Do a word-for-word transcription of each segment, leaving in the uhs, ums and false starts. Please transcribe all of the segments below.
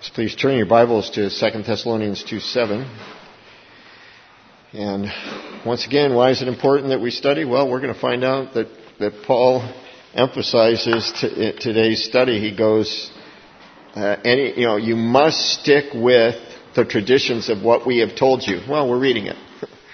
So please turn your Bibles to Second Thessalonians two seven. And once again, why is it important that we study? Well, we're going to find out that, that Paul emphasizes to, today's study. He goes, uh, any, you know, you must stick with the traditions of what we have told you. Well, we're reading it.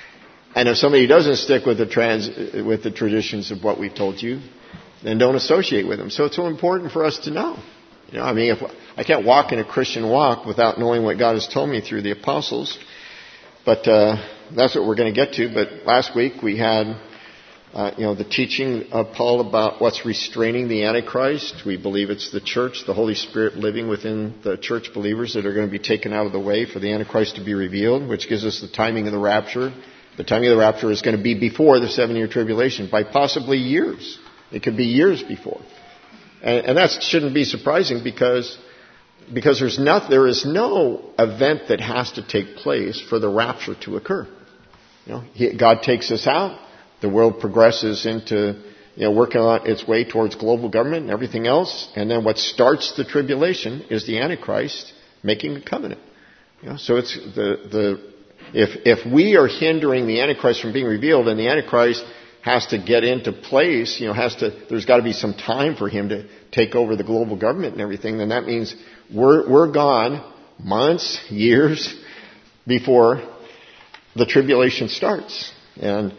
And if somebody doesn't stick with the trans, with the traditions of what we've told you, then don't associate with them. So it's so important for us to know. You know, I mean, if I can't walk in a Christian walk without knowing what God has told me through the apostles. But uh, that's what we're going to get to. But last week we had, uh, you know, the teaching of Paul about what's restraining the Antichrist. We believe it's the church, the Holy Spirit living within the church believers that are going to be taken out of the way for the Antichrist to be revealed, which gives us the timing of the rapture. The timing of the rapture is going to be before the seven-year tribulation by possibly years. It could be years before. And, and that shouldn't be surprising because, because there's not, there is no event that has to take place for the rapture to occur. You know, he, God takes us out. The world progresses into, you know, working on its way towards global government and everything else. And then what starts the tribulation is the Antichrist making a covenant. You know, so it's the, the, if, if we are hindering the Antichrist from being revealed and the Antichrist has to get into place, you know, has to, there's got to be some time for him to take over the global government and everything, then that means we're, we're gone months, years before the tribulation starts. And,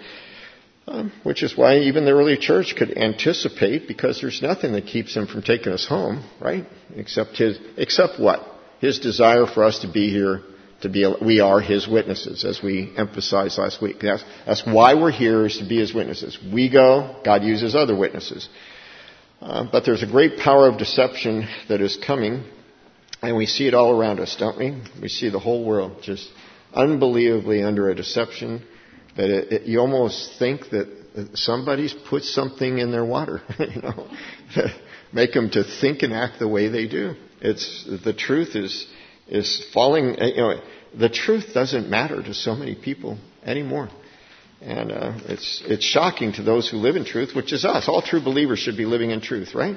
um, which is why even the early church could anticipate, because there's nothing that keeps him from taking us home, right? Except his, except what? His desire for us to be here. To be, we are His witnesses, as we emphasized last week. That's, that's why we're here, is to be His witnesses. We go, God uses other witnesses. Uh, but there's a great power of deception that is coming, and we see it all around us, don't we? We see the whole world just unbelievably under a deception that it, it, you almost think that somebody's put something in their water, you know, to make them to think and act the way they do. It's the truth is. is falling, you know, the truth doesn't matter to so many people anymore. And uh, it's it's shocking to those who live in truth, which is us. All true believers should be living in truth, right?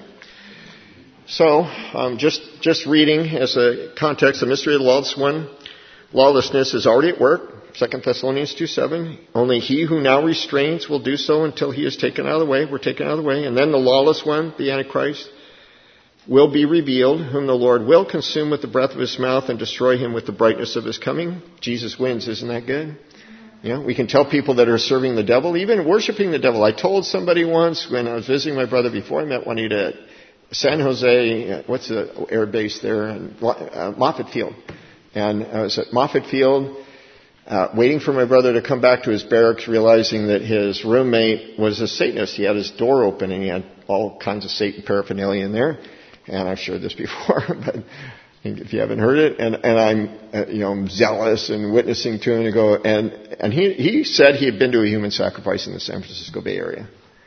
So, um, just just reading as a context, the mystery of the lawless one, lawlessness is already at work. Second Thessalonians two seven. Only he who now restrains will do so until he is taken out of the way. We're taken out of the way. And then the lawless one, the Antichrist, will be revealed, whom the Lord will consume with the breath of His mouth and destroy him with the brightness of His coming. Jesus wins, isn't that good? You know, we can tell people that are serving the devil, even worshiping the devil. I told somebody once when I was visiting my brother before I met Juanita at San Jose, what's the air base there? Uh, Moffett Field. And I was at Moffett Field, uh, waiting for my brother to come back to his barracks, realizing that his roommate was a Satanist. He had his door open and he had all kinds of Satan paraphernalia in there. And I've shared this before, but if you haven't heard it, and, and I'm, uh, you know, I'm zealous and witnessing to him to go, and, and he, he said he had been to a human sacrifice in the San Francisco Bay Area.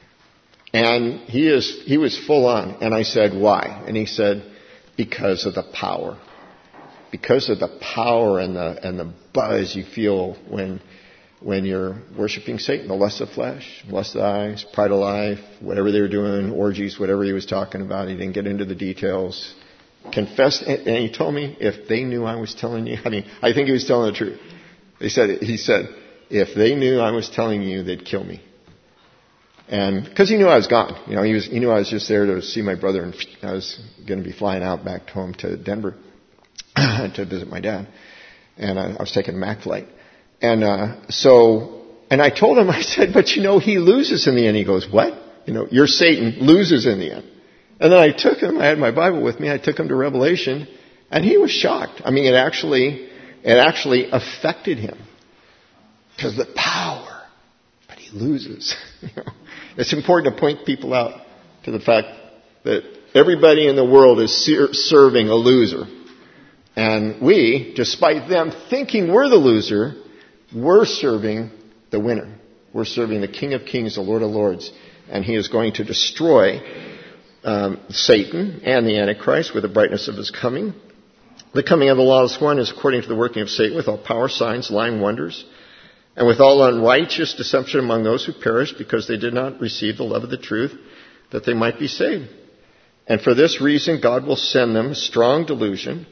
And he is, he was full on. And I said, why? And he said, because of the power. Because of the power and the, and the buzz you feel when, when you're worshiping Satan, the lust of flesh, lust of the eyes, pride of life, whatever they were doing, orgies, whatever he was talking about. He didn't get into the details. Confessed, and he told me if they knew I was telling you, I mean, I think he was telling the truth. They said, he said, if they knew I was telling you, they'd kill me. And, cause he knew I was gone. You know, he was, he knew I was just there to see my brother, and I was going to be flying out back home to Denver to visit my dad. And I, I was taking a Mac flight. And, uh, so, and I told him, I said, but you know, he loses in the end. He goes, what? You know, your Satan loses in the end. And then I took him, I had my Bible with me, I took him to Revelation, and he was shocked. I mean, it actually, it actually affected him. Because the power, but he loses. You know, it's important to point people out to the fact that everybody in the world is ser- serving a loser. And we, despite them thinking we're the loser, we're serving the winner. We're serving the King of Kings, the Lord of Lords. And He is going to destroy um, Satan and the Antichrist with the brightness of His coming. The coming of the lawless one is according to the working of Satan with all power, signs, lying wonders, and with all unrighteous deception among those who perish because they did not receive the love of the truth, that they might be saved. And for this reason, God will send them strong delusion,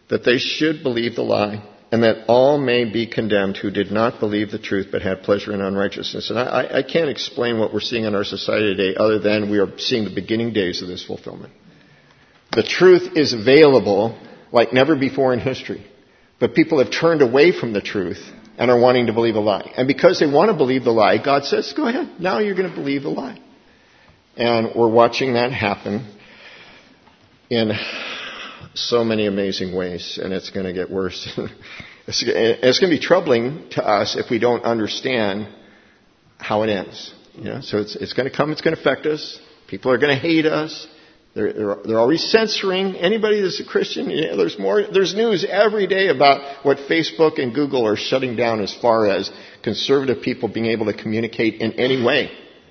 that they should believe the lie, and that all may be condemned who did not believe the truth but had pleasure in unrighteousness. And I, I can't explain what we're seeing in our society today other than we are seeing the beginning days of this fulfillment. The truth is available like never before in history. But people have turned away from the truth and are wanting to believe a lie. And because they want to believe the lie, God says, go ahead, now you're going to believe the lie. And we're watching that happen in so many amazing ways, and it's going to get worse. it's, it's going to be troubling to us if we don't understand how it ends. You know, so it's, it's going to come, it's going to affect us. People are going to hate us. They're, they're, they're already censoring anybody that's a Christian. You know, there's more. There's news every day about what Facebook and Google are shutting down as far as conservative people being able to communicate in any way.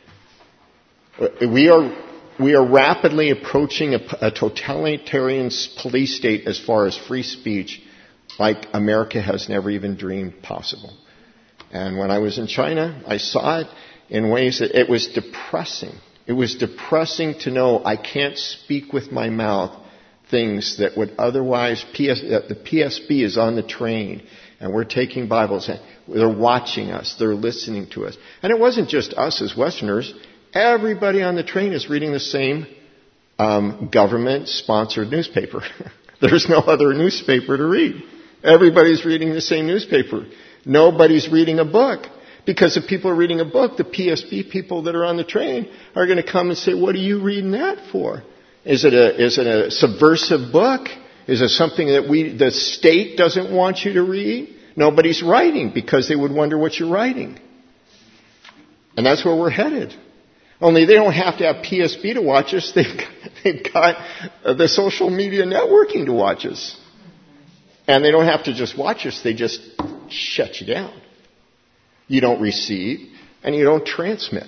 We are we are rapidly approaching a, a totalitarian police state as far as free speech, like America has never even dreamed possible. And when I was in China, I saw it in ways that it was depressing. It was depressing to know I can't speak with my mouth things that would otherwise, P S, the P S B is on the train and we're taking Bibles. They're watching us. They're listening to us. And it wasn't just us as Westerners. Everybody on the train is reading the same um, government-sponsored newspaper. There's no other newspaper to read. Everybody's reading the same newspaper. Nobody's reading a book. Because if people are reading a book, the P S B people that are on the train are going to come and say, what are you reading that for? Is it a, is it a subversive book? Is it something that we, the state doesn't want you to read? Nobody's writing because they would wonder what you're writing. And that's where we're headed. Only they don't have to have P S B to watch us. They've got, they've got the social media networking to watch us. And they don't have to just watch us. They just shut you down. You don't receive, and you don't transmit.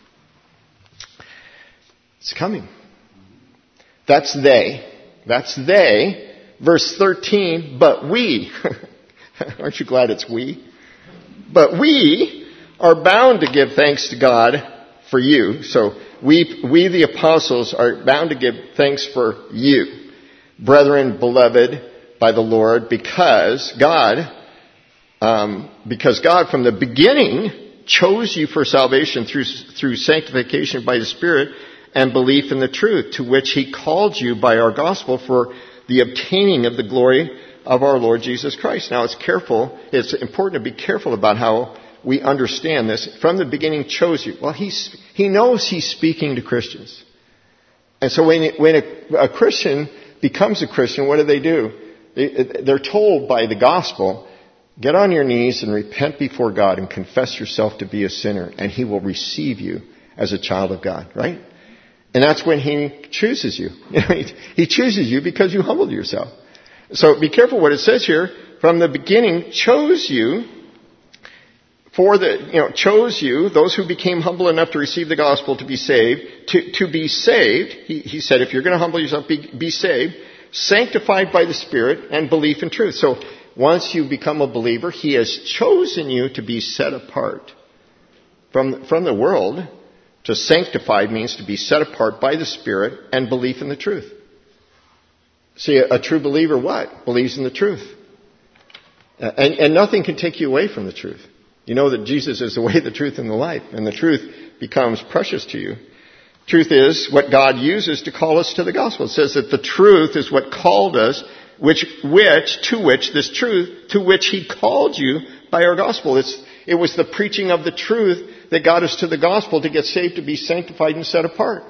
It's coming. That's they. That's they. Verse thirteen, but we. Aren't you glad it's we? But we are bound to give thanks to God for you. So we, we the apostles are bound to give thanks for you, brethren, beloved by the Lord, because God... Um, because God from the beginning chose you for salvation through, through sanctification by the Spirit and belief in the truth, to which He called you by our gospel for the obtaining of the glory of our Lord Jesus Christ. Now it's careful, it's important to be careful about how we understand this. From the beginning chose you. Well, he's, He knows He's speaking to Christians. And so when, when a, a Christian becomes a Christian, what do they do? They, they're told by the gospel, get on your knees and repent before God and confess yourself to be a sinner, and He will receive you as a child of God, right? And that's when He chooses you. He chooses you because you humbled yourself. So be careful what it says here. From the beginning, chose you for the, you know, chose you, those who became humble enough to receive the gospel to be saved, to, to be saved. He, he said, if you're going to humble yourself, be, be saved, sanctified by the Spirit and belief in truth. So once you become a believer, He has chosen you to be set apart from, from the world. To sanctify means to be set apart by the Spirit and belief in the truth. See, a, a true believer what? Believes in the truth. Uh, and, and nothing can take you away from the truth. You know that Jesus is the way, the truth, and the life. And the truth becomes precious to you. Truth is what God uses to call us to the gospel. It says that the truth is what called us, which, which, to which, this truth, to which He called you by our gospel. It's, it was the preaching of the truth that got us to the gospel to get saved, to be sanctified and set apart.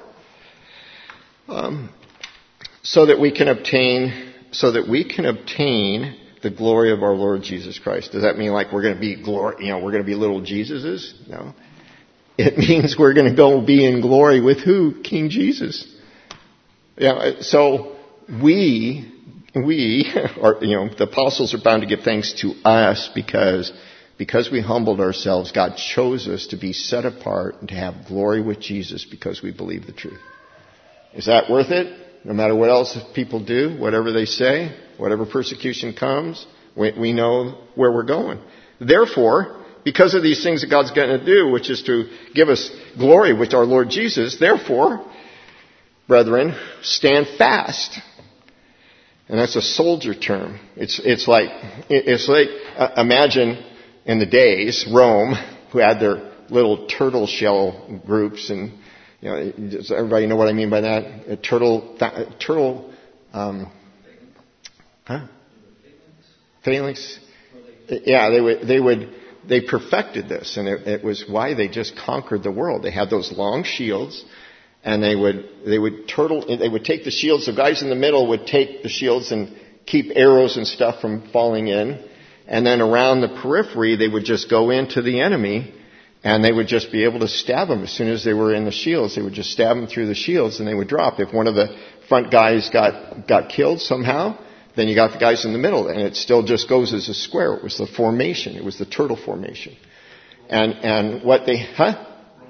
Um, so that we can obtain, so that we can obtain the glory of our Lord Jesus Christ. Does that mean like we're going to be glory, you know, we're going to be little Jesuses? No. It means we're going to go be in glory with who? King Jesus. Yeah. So we, we are, you know, the apostles are bound to give thanks to us because Because we humbled ourselves, God chose us to be set apart and to have glory with Jesus because we believe the truth. Is that worth it? No matter what else people do, whatever they say, whatever persecution comes, we, we know where we're going. Therefore, because of these things that God's going to do, which is to give us glory with our Lord Jesus, therefore, brethren, stand fast. And that's a soldier term. It's, it's like, it's like, uh, imagine in the days, Rome, who had their little turtle shell groups, and, you know, does everybody know what I mean by that? A turtle, th- turtle, um, huh? Phalanx? Yeah, they would, they would, they perfected this, and it, it was why they just conquered the world. They had those long shields, and they would, they would turtle, they would take the shields, the guys in the middle would take the shields and keep arrows and stuff from falling in, and then around the periphery, they would just go into the enemy, and they would just be able to stab them as soon as they were in the shields. They would just stab them through the shields, and they would drop. If one of the front guys got, got killed somehow, then you got the guys in the middle, and it still just goes as a square. It was the formation. It was the turtle formation. And, and what they, huh?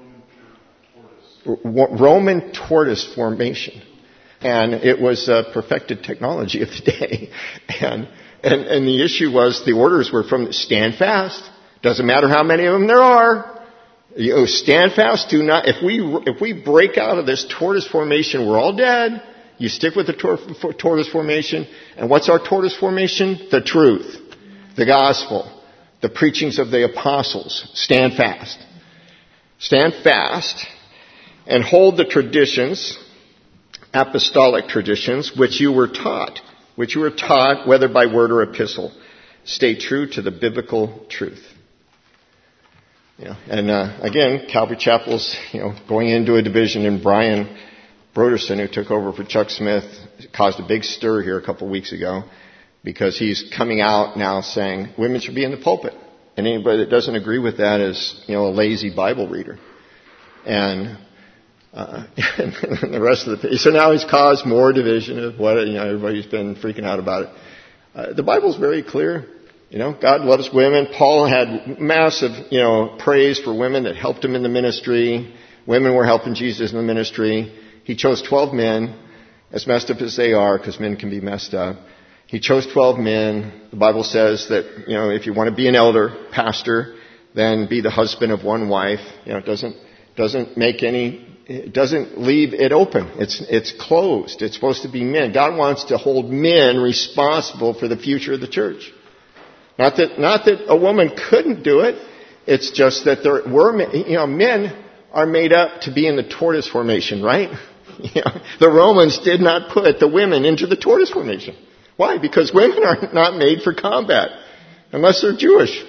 Roman tortoise formation. And it was a perfected technology of the day. And, and, and the issue was the orders were from stand fast. Doesn't matter how many of them there are. You know, stand fast. Do not, if we, if we break out of this tortoise formation, we're all dead. You stick with the tor- tortoise formation. And what's our tortoise formation? The truth. The gospel. The preachings of the apostles. Stand fast. Stand fast. And hold the traditions, apostolic traditions, which you were taught, which you were taught, whether by word or epistle. Stay true to the biblical truth. You know, and uh, again, Calvary Chapel's, you know, going into a division, and Brian Broderson, who took over for Chuck Smith, caused a big stir here a couple of weeks ago, because he's coming out now saying women should be in the pulpit, and anybody that doesn't agree with that is, you know, a lazy Bible reader. And Uh, and the rest of the, so now he's caused more division of what, you know, everybody's been freaking out about it. Uh, the Bible's very clear. You know, God loves women. Paul had massive, you know, praise for women that helped him in the ministry. Women were helping Jesus in the ministry. He chose twelve men, as messed up as they are, because men can be messed up. He chose twelve men. The Bible says that, you know, if you want to be an elder, pastor, then be the husband of one wife. You know, it doesn't, doesn't make any, it doesn't leave it open. It's, it's closed. It's supposed to be men. God wants to hold men responsible for the future of the church. Not that, not that a woman couldn't do it. It's just that there were, you know, men are made up to be in the tortoise formation, right? You know, the Romans did not put the women into the tortoise formation. Why? Because women are not made for combat. Unless they're Jewish.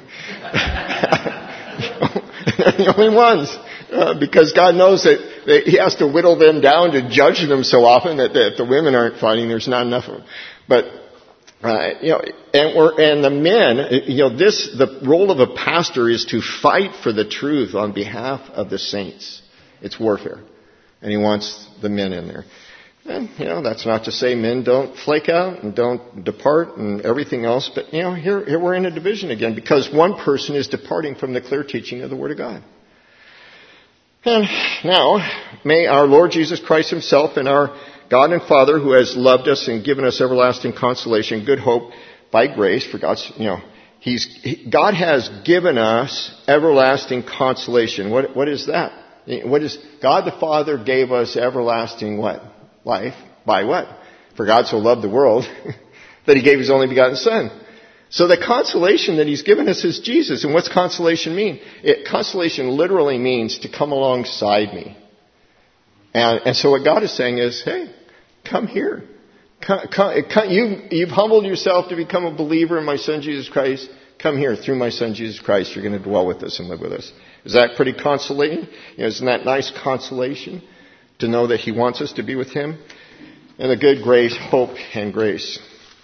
They're the only ones. Uh, because God knows that, that He has to whittle them down to judge them so often that, that if the women aren't fighting, there's not enough of them. But, uh, you know, and we're, and the men, you know, this, the role of a pastor is to fight for the truth on behalf of the saints. It's warfare. And he wants the men in there. And, you know, that's not to say men don't flake out and don't depart and everything else. But, you know, here, here we're in a division again because one person is departing from the clear teaching of the Word of God. And now, may our Lord Jesus Christ Himself and our God and Father, who has loved us and given us everlasting consolation, good hope by grace, for God's, you know, He's, he, God has given us everlasting consolation. What, what is that? What is, God the Father gave us everlasting what? Life. By what? For God so loved the world that He gave His only begotten Son. So the consolation that He's given us is Jesus. And what's consolation mean? It, consolation literally means to come alongside me. And, and so what God is saying is, hey, come here. Come, come, come, you, you've humbled yourself to become a believer in my Son Jesus Christ. Come here. Through my Son Jesus Christ, you're going to dwell with us and live with us. Is that pretty consolating? You know, isn't that nice consolation to know that He wants us to be with Him? And the good grace, hope, and grace.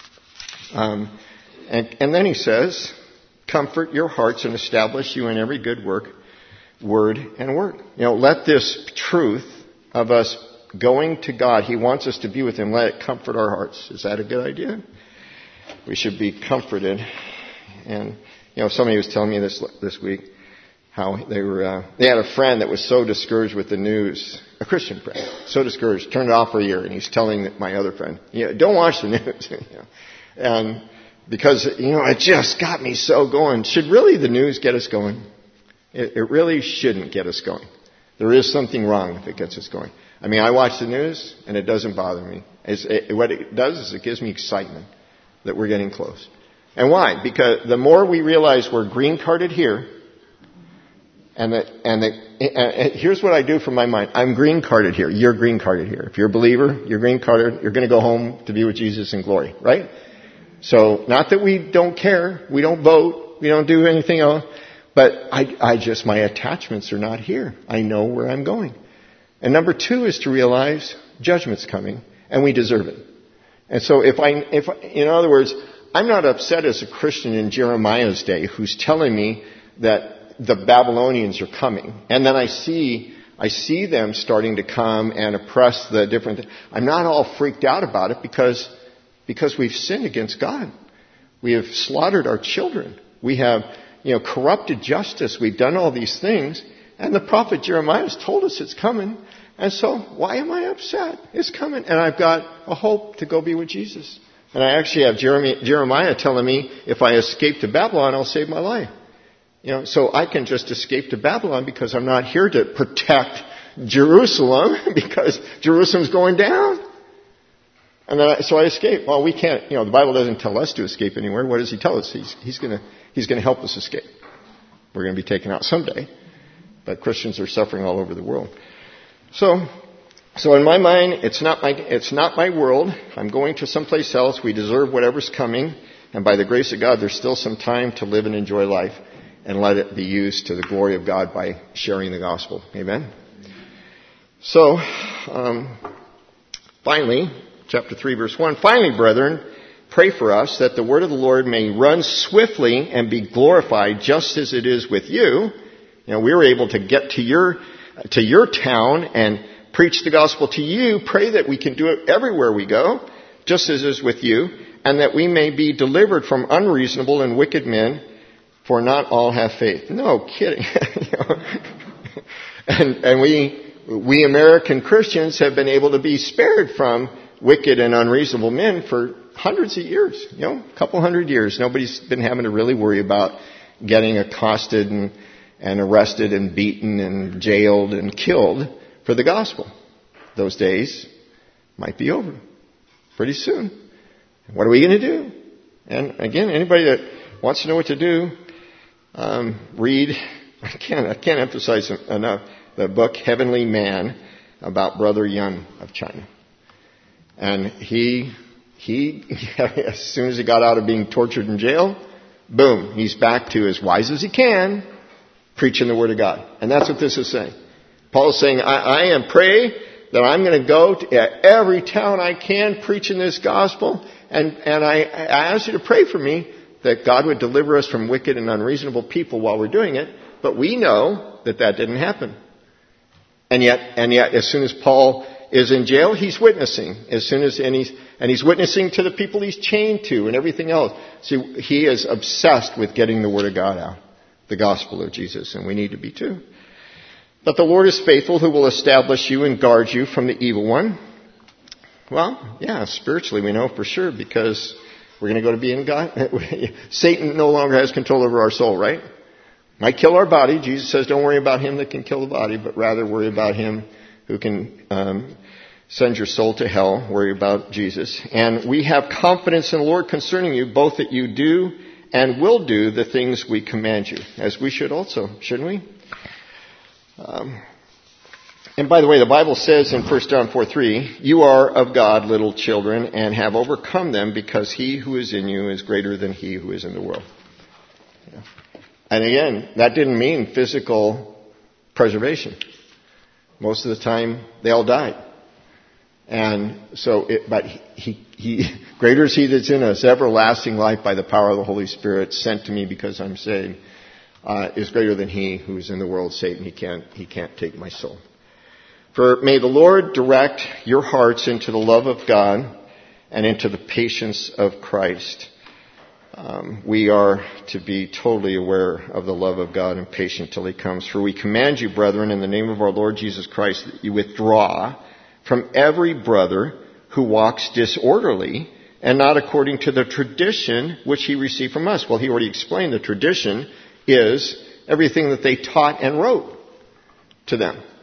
Um, and, and then He says, comfort your hearts and establish you in every good work, word, and word. You know, let this truth of us going to God, He wants us to be with Him, let it comfort our hearts. Is that a good idea? We should be comforted. And, you know, somebody was telling me this this week how they were, uh, they had a friend that was so discouraged with the news, a Christian friend, so discouraged, turned it off for a year, and he's telling my other friend, you know, don't watch the news. You know, and because, you know, it just got me so going. Should really the news get us going? It, it really shouldn't get us going. There is something wrong if it gets us going. I mean, I watch the news, and it doesn't bother me. It's, it, what it does is it gives me excitement that we're getting close. And why? Because the more we realize we're green carded here, and that, and the, and here's what I do from my mind. I'm green carded here. You're green carded here. If you're a believer, you're green carded. You're going to go home to be with Jesus in glory, right? So, not that we don't care. We don't vote. We don't do anything else. But I, I just, my attachments are not here. I know where I'm going. And number two is to realize judgment's coming, and we deserve it. And so if I, if, in other words, I'm not upset as a Christian in Jeremiah's day who's telling me that the Babylonians are coming. And then I see, I see them starting to come and oppress the different, I'm not all freaked out about it because, because we've sinned against God. We have slaughtered our children. We have, you know, corrupted justice. We've done all these things. And the prophet Jeremiah has told us it's coming. And so, why am I upset? It's coming. And I've got a hope to go be with Jesus. And I actually have Jeremy, Jeremiah telling me, if I escape to Babylon, I'll save my life. You know, so I can just escape to Babylon because I'm not here to protect Jerusalem because Jerusalem's going down. And then I, so I escape. Well, we can't, you know, the Bible doesn't tell us to escape anywhere. What does he tell us? He's, he's gonna, he's gonna help us escape. We're gonna be taken out someday. But Christians are suffering all over the world. So, so in my mind, it's not my, it's not my world. I'm going to someplace else. We deserve whatever's coming. And by the grace of God, there's still some time to live and enjoy life and let it be used to the glory of God by sharing the gospel. Amen? So, um, finally, chapter three, verse one. Finally, brethren, pray for us that the word of the Lord may run swiftly and be glorified just as it is with you. You know, we were able to get to your, to your town and preach the gospel to you. Pray that we can do it everywhere we go, just as is with you, and that we may be delivered from unreasonable and wicked men, for not all have faith. No kidding. You know? and, and we, we American Christians have been able to be spared from wicked and unreasonable men for hundreds of years, you know, a couple hundred years. Nobody's been having to really worry about getting accosted and, and arrested and beaten and jailed and killed for the gospel. Those days might be over pretty soon. What are we going to do? And again, anybody that wants to know what to do, um, read, I can't, I can't emphasize enough, the book Heavenly Man about Brother Yun of China. And he, he, as soon as he got out of being tortured in jail, boom, he's back to as wise as he can, preaching the Word of God. And that's what this is saying. Paul is saying, I, I am pray that I'm going to go to every town I can preaching this gospel. And, and I, I ask you to pray for me that God would deliver us from wicked and unreasonable people while we're doing it. But we know that that didn't happen. And yet, and yet, as soon as Paul is in jail, he's witnessing. As soon as, and he's, and he's witnessing to the people he's chained to and everything else. See, he is obsessed with getting the Word of God out, the gospel of Jesus, and we need to be too. But the Lord is faithful, who will establish you and guard you from the evil one. Well, yeah, spiritually we know for sure, because we're going to go to be in God. Satan no longer has control over our soul, right? Might kill our body. Jesus says, don't worry about him that can kill the body, but rather worry about him who can um, send your soul to hell. Worry about Jesus. And we have confidence in the Lord concerning you, both that you do and will do the things we command you, as we should also, shouldn't we? Um, and by the way, the Bible says in First John four three, you are of God, little children, and have overcome them, because he who is in you is greater than he who is in the world. Yeah. And again, that didn't mean physical preservation. Most of the time, they all died. And so, it, but he, he, he, greater is he that's in us, everlasting life by the power of the Holy Spirit, sent to me because I'm saved, uh, is greater than he who is in the world, Satan. He can't, he can't take my soul. For may the Lord direct your hearts into the love of God and into the patience of Christ. Um, we are to be totally aware of the love of God and patient till he comes. For we command you, brethren, in the name of our Lord Jesus Christ, that you withdraw from every brother who walks disorderly and not according to the tradition which he received from us. Well, he already explained the tradition is everything that they taught and wrote to them.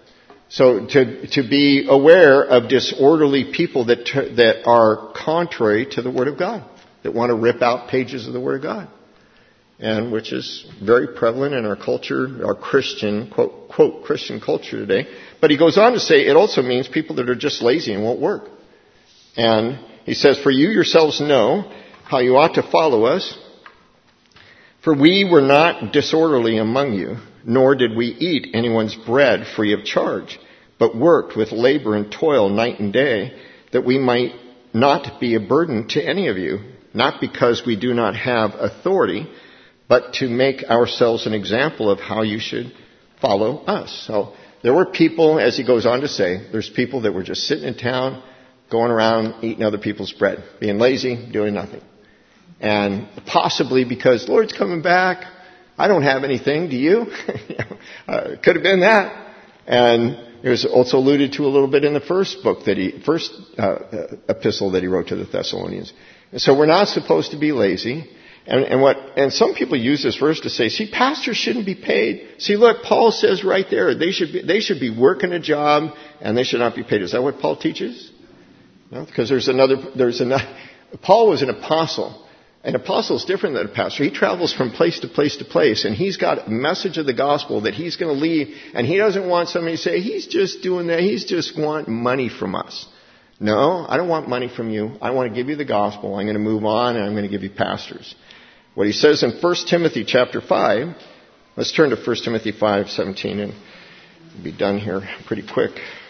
So to to be aware of disorderly people that that are contrary to the Word of God, that want to rip out pages of the Word of God, and which is very prevalent in our culture, our Christian, quote, quote, Christian culture today. But he goes on to say it also means people that are just lazy and won't work. And he says, for you yourselves know how you ought to follow us. For we were not disorderly among you, nor did we eat anyone's bread free of charge, but worked with labor and toil night and day, that we might not be a burden to any of you, not because we do not have authority, but to make ourselves an example of how you should follow us. So there were people, as he goes on to say, there's people that were just sitting in town, going around eating other people's bread, being lazy, doing nothing. And possibly because, Lord's coming back, I don't have anything, do you? uh, could have been that. And it was also alluded to a little bit in the first book that he, first uh, epistle that he wrote to the Thessalonians. And so we're not supposed to be lazy. And, and what, and some people use this verse to say, see, pastors shouldn't be paid. See, look, Paul says right there, they should be, they should be working a job and they should not be paid. Is that what Paul teaches? No, because there's another, there's another, Paul was an apostle. An apostle is different than a pastor. He travels from place to place to place, and he's got a message of the gospel that he's going to leave, and he doesn't want somebody to say, he's just doing that, he's just wanting money from us. No, I don't want money from you. I want to give you the gospel. I'm going to move on, and I'm going to give you pastors. What he says in First Timothy chapter five, let's turn to First Timothy five seventeen, and we'll be done here pretty quick.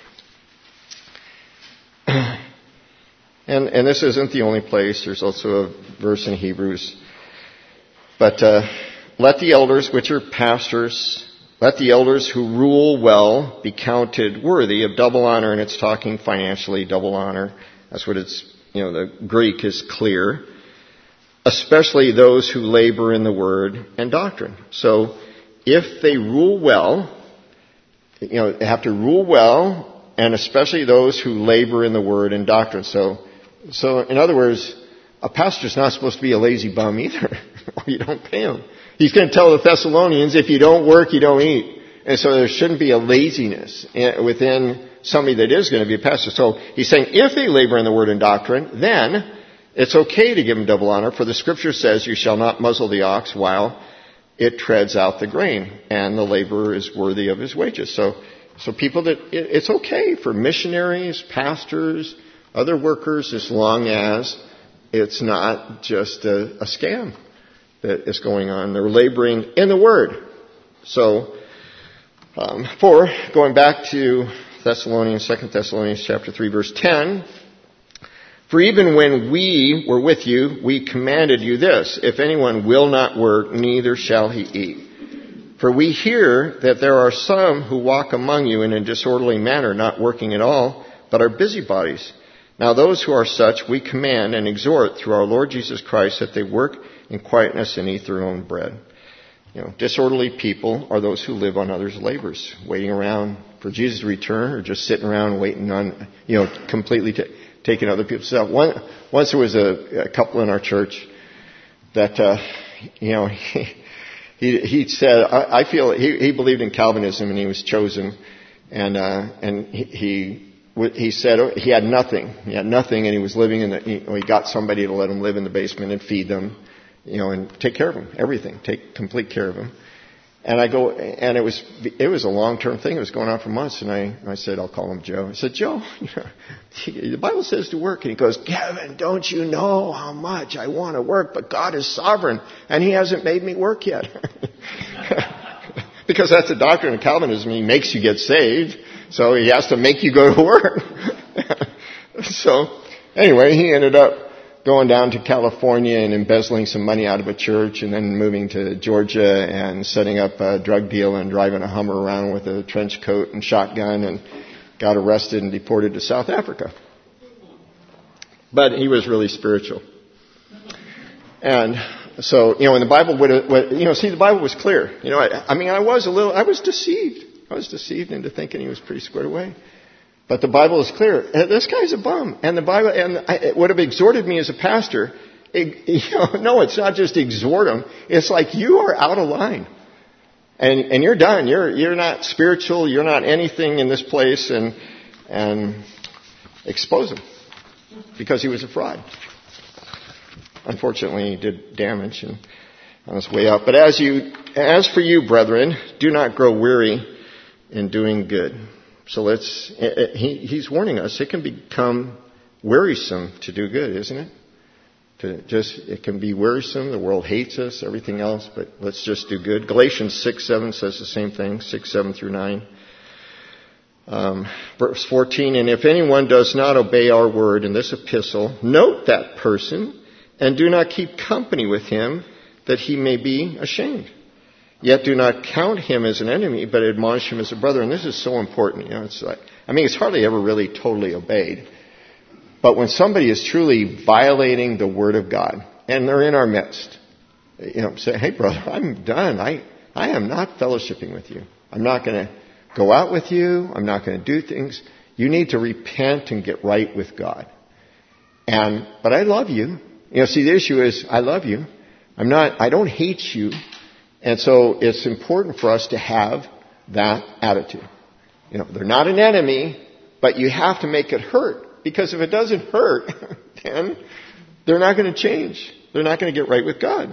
And, and this isn't the only place. There's also a verse in Hebrews. But uh, let the elders, which are pastors, let the elders who rule well be counted worthy of double honor. And it's talking financially, double honor. That's what it's, you know, the Greek is clear. Especially those who labor in the word and doctrine. So if they rule well, you know, they have to rule well, and especially those who labor in the word and doctrine. So So, in other words, a pastor's not supposed to be a lazy bum either, or you don't pay him. He's going to tell the Thessalonians, if you don't work, you don't eat. And so there shouldn't be a laziness within somebody that is going to be a pastor. So he's saying, if they labor in the word and doctrine, then it's okay to give them double honor, for the scripture says, you shall not muzzle the ox while it treads out the grain, and the laborer is worthy of his wages. So, so people that, it's okay for missionaries, pastors, other workers, as long as it's not just a, a scam that is going on. They're laboring in the Word. So, um, for, going back to Thessalonians, Second Thessalonians chapter three, verse ten, for even when we were with you, we commanded you this, if anyone will not work, neither shall he eat. For we hear that there are some who walk among you in a disorderly manner, not working at all, but are busybodies. Now those who are such we command and exhort through our Lord Jesus Christ that they work in quietness and eat their own bread. You know, disorderly people are those who live on others' labors, waiting around for Jesus to return, or just sitting around waiting on, you know, completely t- taking other people's stuff. One, once there was a, a couple in our church that, uh, you know, he, he, he said, I, I feel, he, he believed in Calvinism and he was chosen, and, uh, and he, he He said he had nothing. He had nothing, and he was living in the. You know, he got somebody to let him live in the basement and feed them, you know, and take care of him. Everything, take complete care of him. And I go, and it was it was a long term thing. It was going on for months. And I I said, I'll call him Joe. I said, Joe, you know, the Bible says to work, and he goes, Kevin, don't you know how much I want to work? But God is sovereign, and He hasn't made me work yet. Because that's the doctrine of Calvinism. He makes you get saved. So he has to make you go to work. So anyway, he ended up going down to California and embezzling some money out of a church, and then moving to Georgia and setting up a drug deal and driving a Hummer around with a trench coat and shotgun, and got arrested and deported to South Africa. But he was really spiritual. And so, you know, in the Bible, would, would, you know, see, the Bible was clear. You know, I, I mean, I was a little, I was deceived. I was deceived into thinking he was pretty squared away. But the Bible is clear. This guy's a bum. And the Bible, and I, it would have exhorted me as a pastor. It, you know, no, it's not just exhort him. It's like, you are out of line. And, and you're done. You're, you're not spiritual. You're not anything in this place, and, and expose him because he was a fraud. Unfortunately, he did damage and on his way out. But as you, as for you, brethren, do not grow weary in doing good. So let's, he, he's warning us. It can become wearisome to do good, isn't it? To just, it can be wearisome. The world hates us, everything else, but let's just do good. Galatians six, seven says the same thing, six, seven through nine. Um, verse fourteen, and if anyone does not obey our word in this epistle, note that person and do not keep company with him, that he may be ashamed. Yet do not count him as an enemy, but admonish him as a brother. And this is so important. You know, it's like, I mean, it's hardly ever really totally obeyed. But when somebody is truly violating the word of God, and they're in our midst, you know, say, hey, brother, I'm done. I, I am not fellowshipping with you. I'm not going to go out with you. I'm not going to do things. You need to repent and get right with God. And, but I love you. You know, see, the issue is, I love you. I'm not, I don't hate you. And so it's important for us to have that attitude. You know, they're not an enemy, but you have to make it hurt. Because if it doesn't hurt, then they're not going to change. They're not going to get right with God.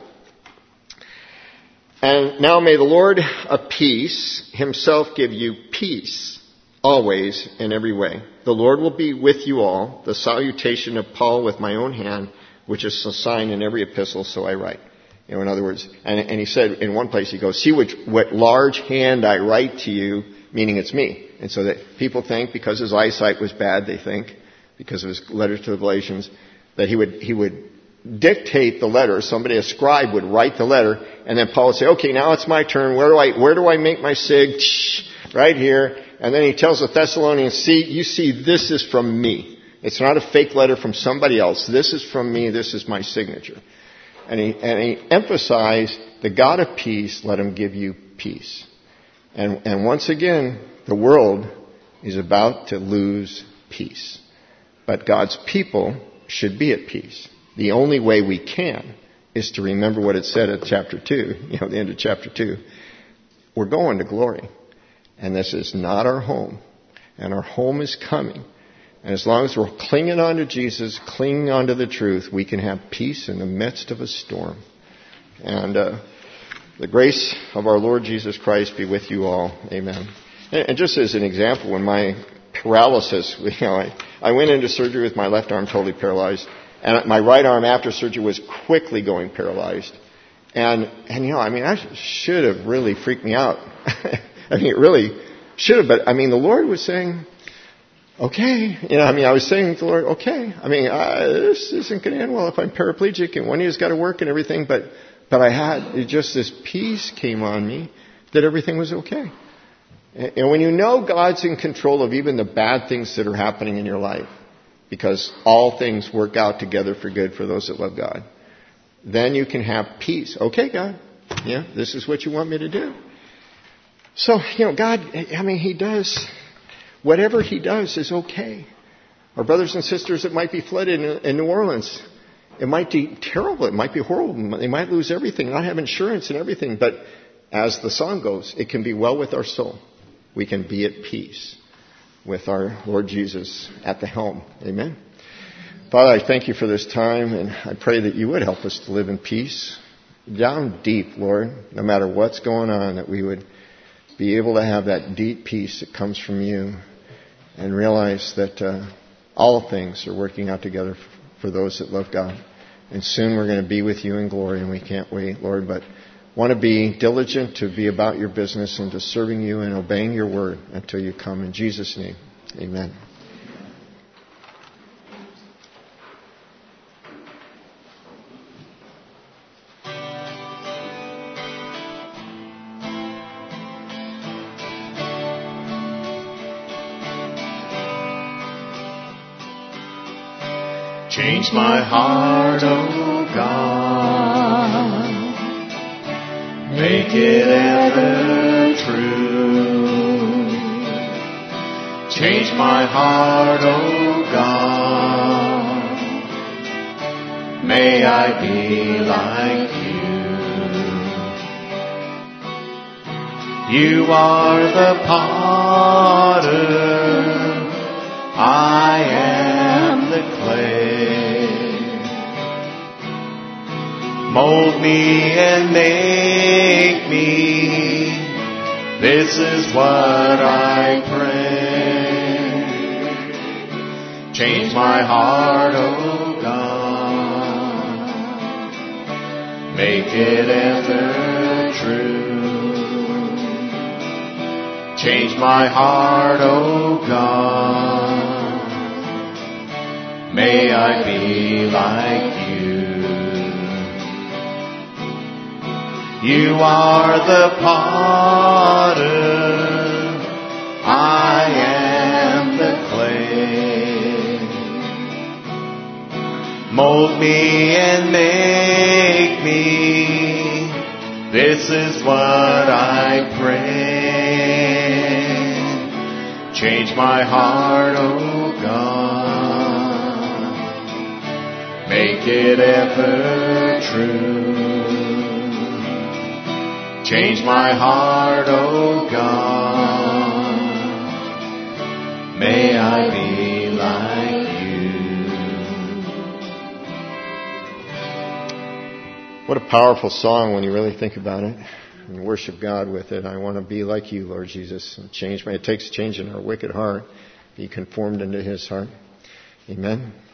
And now may the Lord of peace himself give you peace always in every way. The Lord will be with you all. The salutation of Paul with my own hand, which is a sign in every epistle, so I write. You know, in other words, and, and he said in one place, he goes, see which, what large hand I write to you, meaning it's me. And so that people think because his eyesight was bad, they think, because of his letter to the Galatians, that he would, he would dictate the letter. Somebody, a scribe, would write the letter, and then Paul would say, okay, now it's my turn. Where do I, where do I make my sig? Right here. And then he tells the Thessalonians, see, you see, this is from me. It's not a fake letter from somebody else. This is from me. This is my signature. And he, and he emphasized, the God of peace, let him give you peace. And, and once again, the world is about to lose peace. But God's people should be at peace. The only way we can is to remember what it said at chapter two, you know, the end of chapter two. We're going to glory. And this is not our home. And our home is coming. And as long as we're clinging on to Jesus, clinging on to the truth, we can have peace in the midst of a storm. And uh, the grace of our Lord Jesus Christ be with you all. Amen. And, and just as an example, when my paralysis, you know, I, I went into surgery with my left arm totally paralyzed. And my right arm after surgery was quickly going paralyzed. And, and you know, I mean, that should have really freaked me out. I mean, it really should have. But, I mean, the Lord was saying, okay. You know, I mean, I was saying to the Lord, okay. I mean, uh, this isn't going to end well if I'm paraplegic and one ear's got to work and everything. But, but I had, it just this peace came on me that everything was okay. And, and when you know God's in control of even the bad things that are happening in your life, because all things work out together for good for those that love God, then you can have peace. Okay, God, yeah, this is what you want me to do. So, you know, God, I mean, He does, whatever He does is okay. Our brothers and sisters that might be flooded in, in New Orleans, it might be terrible, it might be horrible, they might lose everything, not have insurance and everything, but as the song goes, it can be well with our soul. We can be at peace with our Lord Jesus at the helm. Amen. Father, I thank you for this time, and I pray that you would help us to live in peace down deep, Lord, no matter what's going on, that we would be able to have that deep peace that comes from you and realize that uh, all things are working out together for those that love God. And soon we're going to be with you in glory, and we can't wait, Lord, but want to be diligent to be about your business and to serving you and obeying your word until you come. In Jesus' name, amen. Change my heart, oh God. Make it ever true. Change my heart, oh God. May I be like you. You are the potter, I am the clay. Mold me and make me, this is what I pray. Change my heart, O God, make it ever true. Change my heart, O God, may I be like you. You are the potter, I am the clay. Mold me and make me, this is what I pray. Change my heart, O God, make it ever true. Change my heart, O God, may I be like you. What a powerful song when you really think about it and worship God with it. I want to be like you, Lord Jesus. And change my, it takes change in our wicked heart. Be conformed into His heart. Amen.